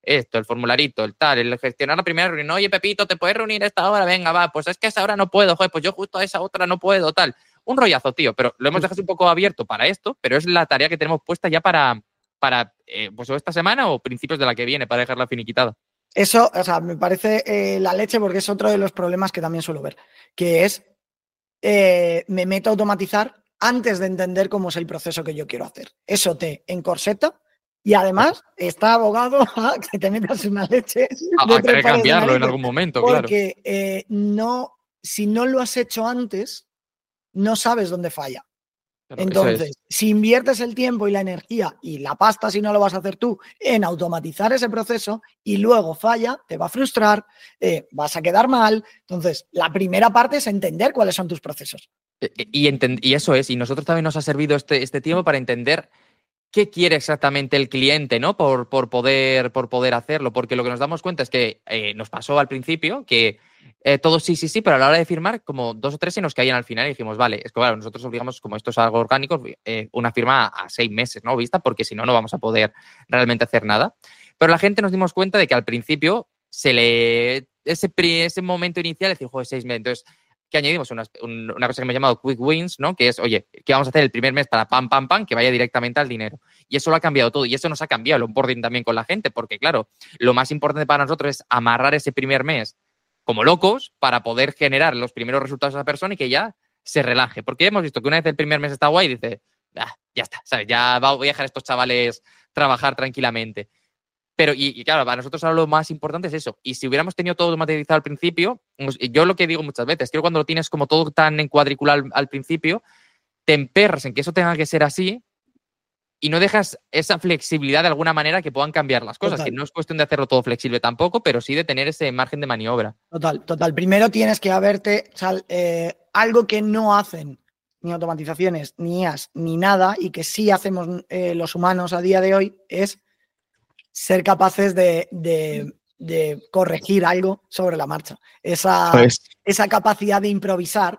esto, el formularito, el tal, el gestionar la primera reunión. Oye, Pepito, ¿te puedes reunir a esta hora? Venga, va, pues es que a esa hora no puedo, joder, pues yo justo a esa otra no puedo, tal. Un rollazo, tío, pero lo hemos dejado un poco abierto para esto, pero es la tarea que tenemos puesta ya para, para eh, pues o esta semana o principios de la que viene, para dejarla finiquitada. Eso, o sea, me parece eh, la leche porque es otro de los problemas que también suelo ver, que es, eh, me meto a automatizar antes de entender cómo es el proceso que yo quiero hacer. Eso te encorseta y además está abogado a que te metas una leche A, de a querer cambiarlo en narices, algún momento, porque claro. eh, no, si no lo has hecho antes, no sabes dónde falla. Claro, eso Entonces, es. si inviertes el tiempo y la energía y la pasta, si no lo vas a hacer tú, en automatizar ese proceso y luego falla, te va a frustrar, eh, vas a quedar mal. Entonces, la primera parte es entender cuáles son tus procesos. Y, y, y eso es, y nosotros también nos ha servido este, este tiempo para entender qué quiere exactamente el cliente, ¿no? Por, por, poder, por poder hacerlo, porque lo que nos damos cuenta es que eh, nos pasó al principio que eh, todo sí, sí, sí, pero a la hora de firmar, como dos o tres se nos caían al final y dijimos, vale, es que claro, nosotros obligamos, como esto es algo orgánico, eh, una firma a seis meses, ¿no? Vista, porque si no, no vamos a poder realmente hacer nada. Pero la gente nos dimos cuenta de que al principio se le... Ese, ese momento inicial, es decir, joder, seis meses, entonces que añadimos una, una cosa que me he llamado Quick Wins, ¿no? Que es, oye, ¿qué vamos a hacer el primer mes para pam, pam, pam? Que vaya directamente al dinero. Y eso lo ha cambiado todo. Y eso nos ha cambiado el onboarding también con la gente, porque claro, lo más importante para nosotros es amarrar ese primer mes como locos para poder generar los primeros resultados a esa persona y que ya se relaje. Porque hemos visto que una vez el primer mes está guay, dice, ah, ya está, ¿sabes? Ya voy a dejar a estos chavales trabajar tranquilamente. Pero, y, y, claro, para nosotros ahora lo más importante es eso. Y si hubiéramos tenido todo automatizado al principio, yo lo que digo muchas veces, que cuando lo tienes como todo tan en cuadrícula al, al principio, te emperras en que eso tenga que ser así y no dejas esa flexibilidad de alguna manera que puedan cambiar las cosas. Total. Que no es cuestión de hacerlo todo flexible tampoco, pero sí de tener ese margen de maniobra. Total, total. Primero tienes que haberte, o sea, eh, algo que no hacen ni automatizaciones, ni I As, ni nada, y que sí hacemos eh, los humanos a día de hoy, es ser capaces de, de, de corregir algo sobre la marcha. Esa, Pues, esa capacidad de improvisar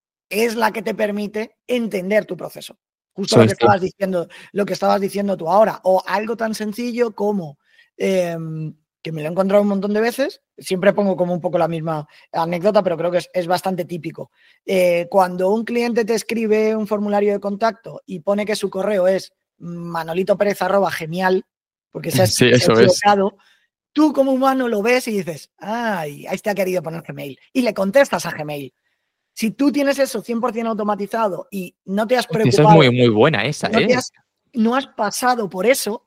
es la que te permite entender tu proceso. Justo lo que, estabas diciendo, lo que estabas diciendo tú ahora. O algo tan sencillo como, eh, que me lo he encontrado un montón de veces, siempre pongo como un poco la misma anécdota, pero creo que es, es bastante típico. Eh, cuando un cliente te escribe un formulario de contacto y pone que su correo es manolitoperez arroba genial, porque se ha sí, eso equivocado, es. Tú como humano lo ves y dices, ay, ahí te ha querido poner Gmail. Y le contestas a Gmail. Si tú tienes eso cien por ciento automatizado y no te has preocupado... Esa es muy, muy buena esa, no, ¿eh? te has, no has pasado por eso,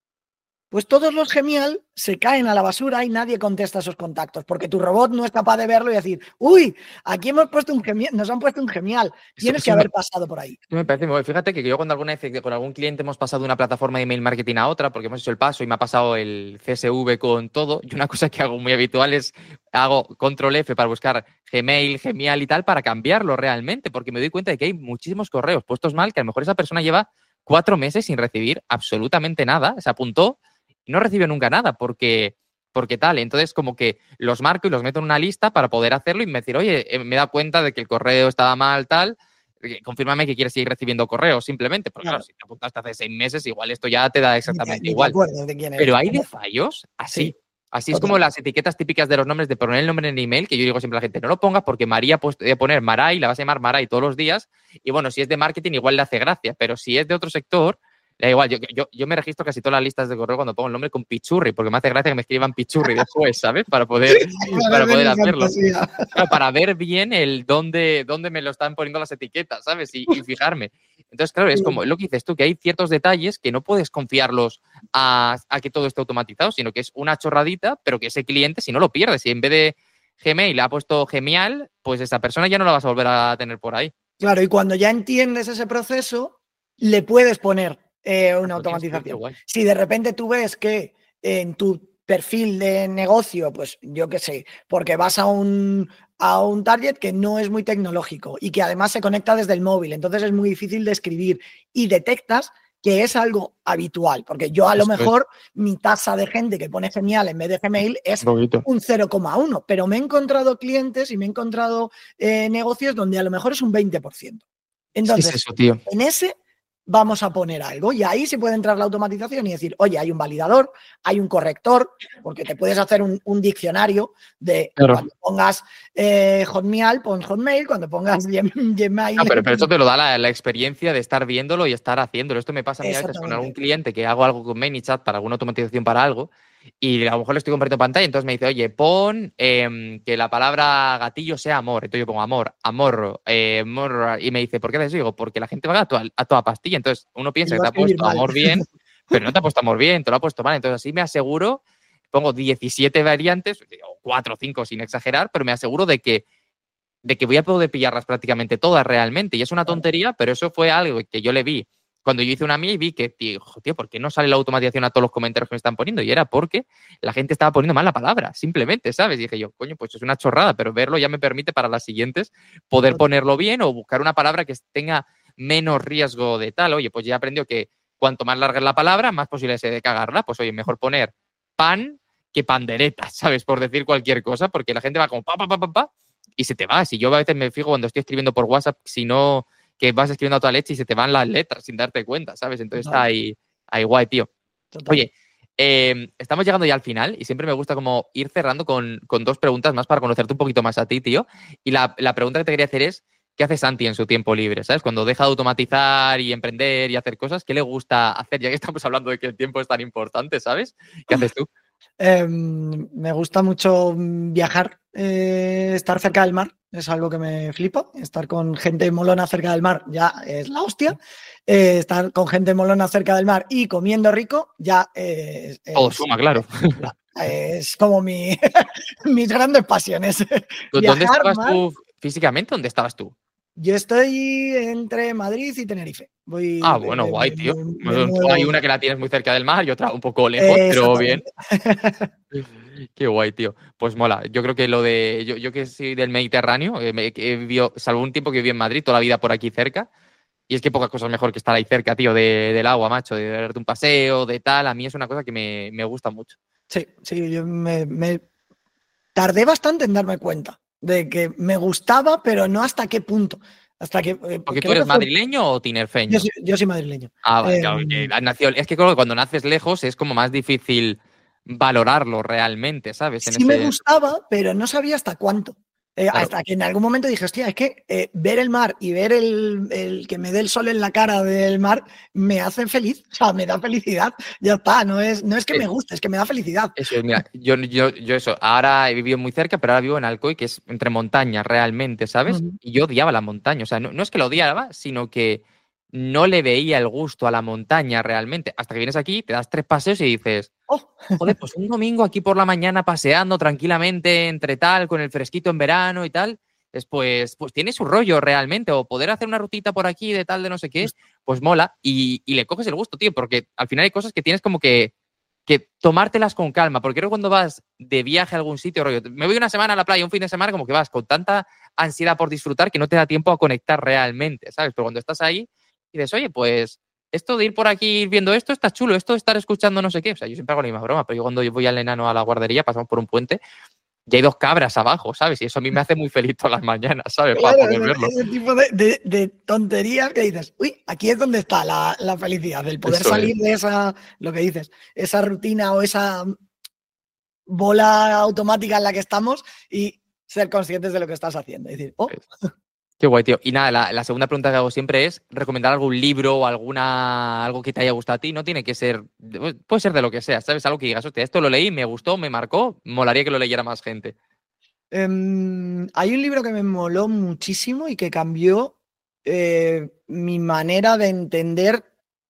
pues todos los Genial se caen a la basura y nadie contesta esos contactos, porque tu robot no es capaz de verlo y decir, uy, aquí hemos puesto un genial, nos han puesto un Genial, tienes eso, que eso haber me, pasado por ahí. Me parece muy bueno. Fíjate que yo cuando alguna vez con algún cliente hemos pasado de una plataforma de email marketing a otra, porque hemos hecho el paso y me ha pasado el C S V con todo, y una cosa que hago muy habitual es, hago control F para buscar Gmail, Genial y tal, para cambiarlo realmente, porque me doy cuenta de que hay muchísimos correos puestos mal, que a lo mejor esa persona lleva cuatro meses sin recibir absolutamente nada, se apuntó y no recibió nunca nada, porque, porque tal. Entonces, como que los marco y los meto en una lista para poder hacerlo y me decir, oye, me he dado cuenta de que el correo estaba mal, tal, confírmame que quieres seguir recibiendo correos, simplemente. Porque claro, claro si te apuntaste hace seis meses, igual esto ya te da exactamente ni te, igual. Ni te de quién Pero eres. hay de fallos así. Sí. Así es como las etiquetas típicas de los nombres de poner el nombre en el email, que yo digo siempre a la gente, no lo pongas porque María puede poner Maray, la vas a llamar Maray todos los días, y bueno, si es de marketing igual le hace gracia, pero si es de otro sector, da igual. Yo, yo, yo me registro casi todas las listas de correo cuando pongo el nombre con Pichurri, porque me hace gracia que me escriban Pichurri después, ¿sabes? Para poder, para poder hacerlo. Claro, para ver bien el dónde, dónde me lo están poniendo las etiquetas, ¿sabes? Y, y fijarme. Entonces, claro, es como lo que dices tú, que hay ciertos detalles que no puedes confiarlos a, a que todo esté automatizado, sino que es una chorradita, pero que ese cliente, si no lo pierdes, si en vez de Gmail ha puesto Genial, pues esa persona ya no la vas a volver a tener por ahí. Claro, y cuando ya entiendes ese proceso, le puedes poner eh, una automatización. Si de repente tú ves que en tu perfil de negocio, pues yo qué sé, porque vas a un, a un target que no es muy tecnológico y que además se conecta desde el móvil, entonces es muy difícil de escribir y detectas que es algo habitual, porque yo a lo mejor mi tasa de gente que pone Genial en vez de Gmail es un cero coma uno, pero me he encontrado clientes y me he encontrado eh, negocios donde a lo mejor es un veinte por ciento. Entonces, ¿qué es eso, tío? en ese vamos a poner algo. Y ahí sí puede entrar la automatización y decir, oye, hay un validador, hay un corrector, porque te puedes hacer un, un diccionario de Claro. cuando pongas eh, Hotmail, pon Hotmail, cuando pongas Gmail. No, pero, pero eso te lo da la, la experiencia de estar viéndolo y estar haciéndolo. Esto me pasa a mí a veces con algún cliente que hago algo con ManyChat para alguna automatización para algo y a lo mejor le estoy compartiendo pantalla y entonces me dice, oye, pon eh, que la palabra gatillo sea amor. Entonces yo pongo amor, amor, eh, amor y me dice, ¿por qué te digo? Porque la gente va a toda, a toda pastilla. Entonces uno piensa que te ha puesto mal. Amor bien, pero no te ha puesto amor bien, te lo ha puesto mal. Entonces así me aseguro, pongo diecisiete variantes, o cuatro o cinco sin exagerar, pero me aseguro de que de que voy a poder pillarlas prácticamente todas realmente. Y es una tontería, pero eso fue algo que yo le vi. Cuando yo hice una mía y vi que, tío, tío, ¿por qué no sale la automatización a todos los comentarios que me están poniendo? Y era porque la gente estaba poniendo mal la palabra, simplemente, ¿sabes? Y dije yo, coño, pues es una chorrada, pero verlo ya me permite para las siguientes poder ponerlo bien o buscar una palabra que tenga menos riesgo de tal. Oye, pues ya he aprendido que cuanto más larga es la palabra, más posibilidades hay de cagarla. Pues oye, mejor poner pan que pandereta, ¿sabes? Por decir cualquier cosa, porque la gente va como pa, pa, pa, pa, pa, y se te va. Si yo a veces me fijo cuando estoy escribiendo por WhatsApp, si no, que vas escribiendo a toda leche y se te van las letras sin darte cuenta, ¿sabes? Entonces Total. está ahí, ahí guay, tío. Total. Oye, eh, estamos llegando ya al final y siempre me gusta como ir cerrando con, con dos preguntas más para conocerte un poquito más a ti, tío. Y la, la pregunta que te quería hacer es, ¿qué hace Santi en su tiempo libre? ¿Sabes? Cuando deja de automatizar y emprender y hacer cosas, ¿qué le gusta hacer? Ya que estamos hablando de que el tiempo es tan importante, ¿sabes? ¿Qué haces tú? Eh, me gusta mucho viajar, eh, estar cerca del mar, es algo que me flipa. Estar con gente molona cerca del mar ya es la hostia. Eh, estar con gente molona cerca del mar y comiendo rico ya eh, es, Todo suma, claro. Es como mi, mis grandes pasiones. ¿Dónde viajar, estabas mar, tú físicamente? ¿Dónde estabas tú? Yo estoy entre Madrid y Tenerife. Voy, ah, bueno, me, guay, me, tío. Me, me Hay una que la tienes muy cerca del mar y otra un poco lejos, eh, pero bien. Qué guay, tío. Pues mola. Yo creo que lo de... Yo, yo que soy del Mediterráneo, eh, me, he vivido, salvo un tiempo que viví en Madrid, toda la vida por aquí cerca. Y es que pocas cosas mejor que estar ahí cerca, tío, de, del agua, macho, de darte un paseo, de tal. A mí es una cosa que me, me gusta mucho. Sí, sí, yo me, me tardé bastante en darme cuenta de que me gustaba, pero no hasta qué punto. Hasta que, eh, ¿Porque tú eres madrileño fue... o tinerfeño? Yo soy, yo soy madrileño. Ah, vale, eh, claro, que nació, es que creo que cuando naces lejos es como más difícil valorarlo realmente, ¿sabes? En sí ese... me gustaba, pero no sabía hasta cuánto. Eh, claro. Hasta que en algún momento dije, hostia, es que eh, ver el mar y ver el, el que me dé el sol en la cara del mar me hace feliz, o sea, me da felicidad. Ya está, no es, no es que es, me guste, es que me da felicidad. Eso es, mira, yo, yo, yo eso, ahora he vivido muy cerca, pero ahora vivo en Alcoy, que es entre montañas realmente, ¿sabes? Uh-huh. Y yo odiaba la montaña, o sea, no, no es que lo odiaba, sino que no le veía el gusto a la montaña realmente. Hasta que vienes aquí, te das tres paseos y dices, oh, joder, pues un domingo aquí por la mañana paseando tranquilamente entre tal, con el fresquito en verano y tal, pues, pues tiene su rollo realmente. O poder hacer una rutita por aquí de tal, de no sé qué, pues mola y, y le coges el gusto, tío, porque al final hay cosas que tienes como que, que tomártelas con calma, porque creo que cuando vas de viaje a algún sitio, rollo, me voy una semana a la playa, un fin de semana, como que vas con tanta ansiedad por disfrutar que no te da tiempo a conectar realmente, ¿sabes? Pero cuando estás ahí, y dices, oye, pues esto de ir por aquí ir viendo esto está chulo, esto de estar escuchando no sé qué. O sea, yo siempre hago la misma broma, pero yo cuando voy al enano a la guardería, pasamos por un puente y hay dos cabras abajo, ¿sabes? Y eso a mí me hace muy feliz todas las mañanas, ¿sabes? Claro, para poder verlo. Ese tipo de, de, de tonterías que dices, uy, aquí es donde está la, la felicidad, el poder eso salir es. de esa, lo que dices, esa rutina o esa bola automática en la que estamos y ser conscientes de lo que estás haciendo. Y decir, oh. Qué guay, tío. Y nada, la, la segunda pregunta que hago siempre es recomendar algún libro o alguna algo que te haya gustado a ti. No tiene que ser, puede ser de lo que sea, ¿sabes? Algo que digas, hostia, esto lo leí, me gustó, me marcó, molaría que lo leyera más gente. Um, hay un libro que me moló muchísimo y que cambió eh, mi manera de entender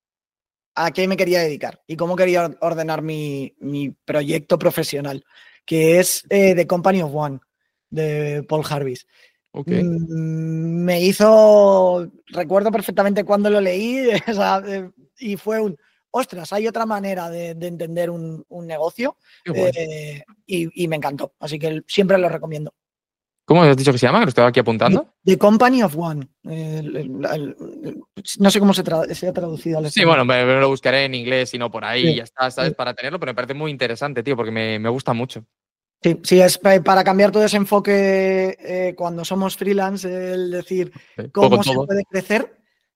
a qué me quería dedicar y cómo quería ordenar mi, mi proyecto profesional, que es eh, The Company of One, de Paul Jarvis. Okay. Mm, me hizo, recuerdo perfectamente cuando lo leí, o sea, eh, y fue un, ostras, hay otra manera de, de entender un, un negocio eh, y, y me encantó, así que siempre lo recomiendo. ¿Cómo has dicho que se llama? Que lo estaba aquí apuntando. The, The Company of One. El, el, el, el, no sé cómo se, tra se ha traducido al español. Sí, bueno, me, me lo buscaré en inglés, si no por ahí, sí, ya está, ¿sabes? Sí. Para tenerlo, pero me parece muy interesante, tío, porque me, me gusta mucho. Sí, sí, es para cambiar todo ese enfoque eh, cuando somos freelance, el decir sí, cómo se puede crecer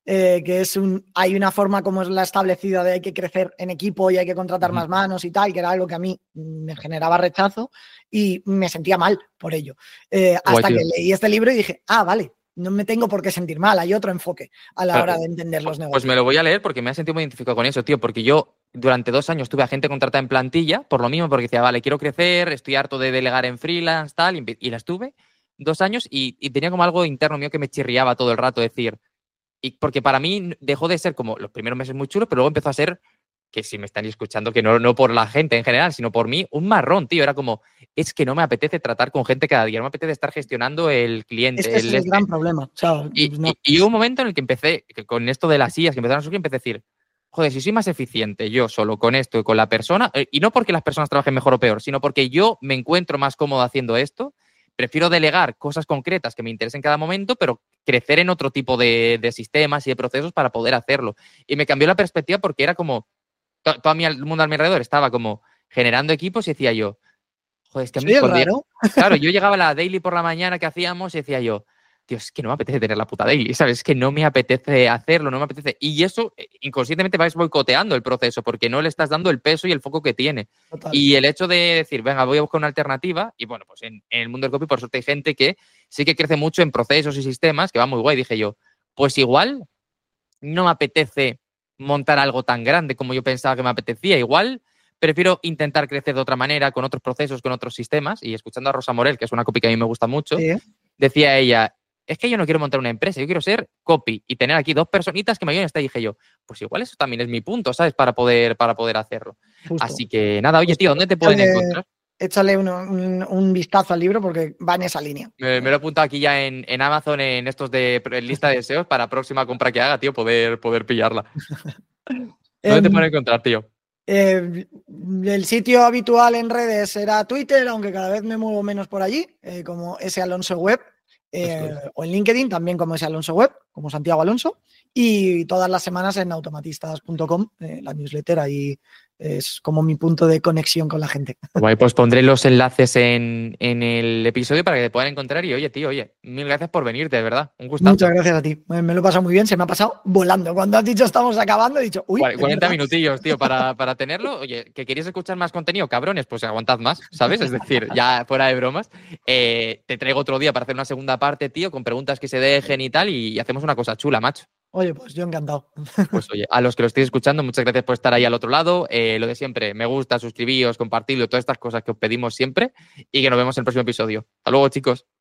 eh, que es un, hay una forma como es la establecida de hay que crecer en equipo y hay que contratar Ujú. más manos y tal, que era algo que a mí me generaba rechazo y me sentía mal por ello. Eh, Guay, hasta tío. que leí este libro y dije, ah, vale, no me tengo por qué sentir mal, hay otro enfoque a la Claro, hora de entender los Pues negocios. me lo voy a leer porque me he sentido muy identificado con eso, tío, porque yo durante dos años tuve a gente contratada en plantilla, por lo mismo, porque decía, vale, quiero crecer, estoy harto de delegar en freelance, tal, y, empe- y las tuve dos años y, y tenía como algo interno mío que me chirriaba todo el rato, decir, y porque para mí dejó de ser como los primeros meses muy chulos, pero luego empezó a ser, que si me están escuchando, que no, no por la gente en general, sino por mí, un marrón, tío, era como, es que no me apetece tratar con gente cada día, no me apetece estar gestionando el Es que cliente, ese el es el este. gran problema. O sea, Y, no. y- y hubo un momento en el que empecé, que con esto de las I As que empezaron a surgir, empecé a decir, joder, si soy más eficiente yo solo con esto y con la persona, eh, y no porque las personas trabajen mejor o peor, sino porque yo me encuentro más cómodo haciendo esto, prefiero delegar cosas concretas que me interesen en cada momento, pero crecer en otro tipo de, de sistemas y de procesos para poder hacerlo. Y me cambió la perspectiva porque era como, to- todo mi, el mundo a mi alrededor estaba como generando equipos y decía yo, joder, es que a mí Soy el cuando... raro. Claro, yo llegaba a la daily por la mañana que hacíamos y decía yo, tío, es que no me apetece tener la puta daily, ¿sabes? Es que no me apetece hacerlo, no me apetece. Y eso eh, inconscientemente vais boicoteando el proceso porque no le estás dando el peso y el foco que tiene. Total. Y el hecho de decir, venga, voy a buscar una alternativa, y bueno, pues en, en el mundo del copy, por suerte hay gente que sí que crece mucho en procesos y sistemas, que va muy guay. Dije yo, pues igual no me apetece montar algo tan grande como yo pensaba que me apetecía. Igual prefiero intentar crecer de otra manera, con otros procesos, con otros sistemas. Y escuchando a Rosa Morel, que es una copy que a mí me gusta mucho, Sí. decía ella, es que yo no quiero montar una empresa, yo quiero ser copy y tener aquí dos personitas que me ayuden a estar. Y dije yo, pues igual eso también es mi punto, ¿sabes? Para poder, para poder hacerlo. Justo. Así que nada, oye, tío, Justo. ¿dónde te pueden Échale, encontrar? échale un, un- un vistazo al libro porque va en esa línea. Me, me lo he apuntado aquí ya en, en Amazon, en estos de en lista de deseos, para próxima compra que haga, tío, poder, poder pillarla. ¿Dónde te Em, pueden encontrar, tío? eh, el sitio habitual en redes será Twitter, aunque cada vez me muevo menos por allí, eh, como ese Alonso Web, Esto eh, es. o en LinkedIn también como ese Alonso Web, como Santiago Alonso, y todas las semanas en automatistas punto com, eh, la newsletter, ahí es como mi punto de conexión con la gente. Guay, pues pondré los enlaces en, en el episodio para que te puedan encontrar. Y oye, tío, oye, mil gracias por venirte, de verdad. Un Muchas gustazo. gracias a ti, me, me lo he pasado muy bien, se me ha pasado volando. Cuando has dicho estamos acabando, he dicho, uy, Cuar- es cuarenta verdad. minutillos, tío, para, para tenerlo. Oye, que queréis escuchar más contenido, cabrones, pues aguantad más, ¿sabes? Es decir, ya fuera de bromas, eh, te traigo otro día para hacer una segunda parte, tío, con preguntas que se dejen y tal, y, y hacemos una cosa chula, macho. Oye, pues yo encantado. Pues oye, a los que lo estéis escuchando, muchas gracias por estar ahí al otro lado. Eh, lo de siempre, me gusta, suscribíos, compartidlo, todas estas cosas que os pedimos siempre, y que nos vemos en el próximo episodio. Hasta luego, chicos.